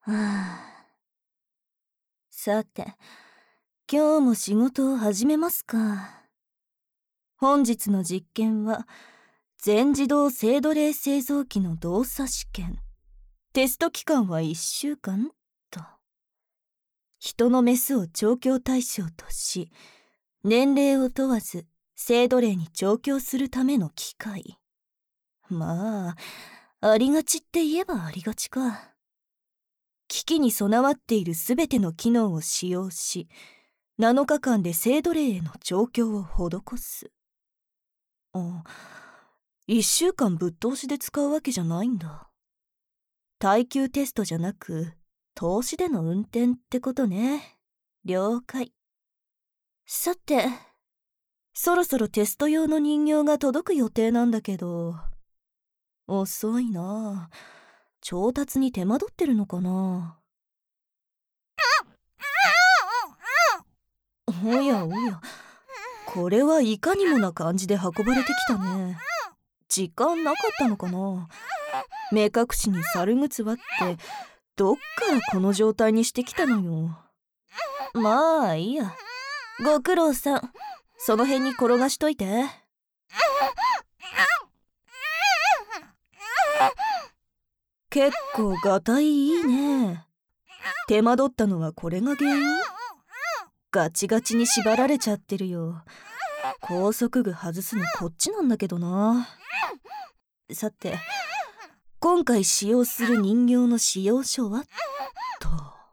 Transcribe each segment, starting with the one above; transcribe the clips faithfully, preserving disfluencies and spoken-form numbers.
はあ、さて、今日も仕事を始めますか。本日の実験は、全自動精奴隷製造機の動作試験。テスト期間はいっしゅうかんと。人のメスを調教対象とし、年齢を問わず精奴隷に調教するための機械。まあ、ありがちって言えばありがちか。機器に備わっているすべての機能を使用し、なのかかんで精奴隷への調教を施す。あ、いっしゅうかんぶっ通しで使うわけじゃないんだ。耐久テストじゃなく、通しでの運転ってことね。了解。さて、そろそろテスト用の人形が届く予定なんだけど、遅いなあ。調達に手間取ってるのかな。おやおや、これはいかにもな感じで運ばれてきたね。時間なかったのかな。目隠しに猿ぐつわってどっからこの状態にしてきたのよ。まあいいや、ご苦労さん。その辺に転がしといて。結構がたいいいね。手間取ったのはこれが原因？ガチガチに縛られちゃってるよ。高速具外すのこっちなんだけどな。さて、今回使用する人形の使用書はと。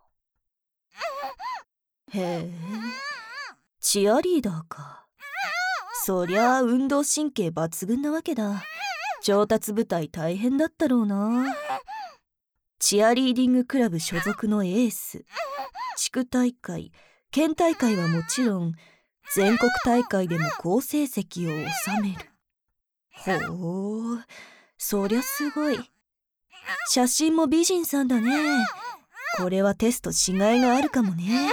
へえ、チアリーダーか。そりゃあ運動神経抜群なわけだ。調達部隊大変だったろうな。チアリーディングクラブ所属のエース。地区大会、県大会はもちろん、全国大会でも好成績を収める。ほう、そりゃすごい。写真も美人さんだね。これはテストしがいがあるかもね。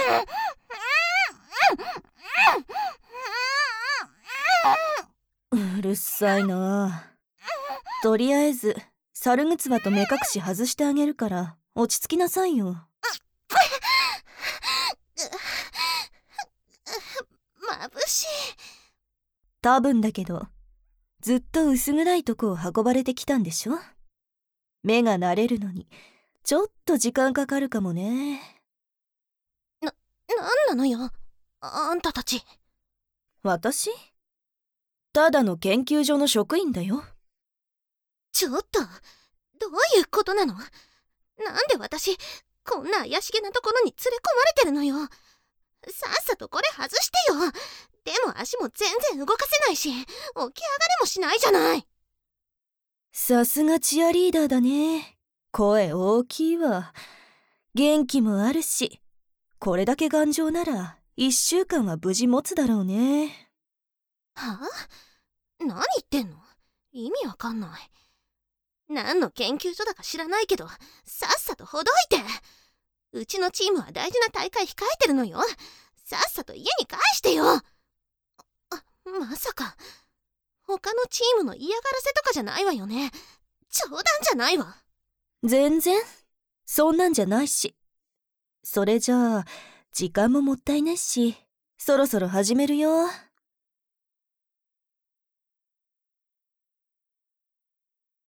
うるさいな。とりあえず猿ぐつわと目隠し外してあげるから落ち着きなさいよ。 眩しい。 多分だけど、ずっと薄暗いとこを運ばれてきたんでしょ。目が慣れるのにちょっと時間かかるかもね。 な、なんなのよ、あんたたち。 私？ただの研究所の職員だよ。 ちょっと、どういうことなの？なんで私、こんな怪しげなところに連れ込まれてるのよ。さっさとこれ外してよ。でも足も全然動かせないし、起き上がれもしないじゃない。 さすがチアリーダーだね。声大きいわ。元気もあるし、これだけ頑丈ならいっしゅうかんは無事持つだろうね。 はあ？何言ってんの？意味わかんない。何の研究所だか知らないけど、さっさとほどいて。うちのチームは大事な大会控えてるのよ。さっさと家に返してよ。あ、まさか他のチームの嫌がらせとかじゃないわよね。冗談じゃないわ。 全然そんなんじゃないし。それじゃあ時間ももったいないし、そろそろ始めるよ。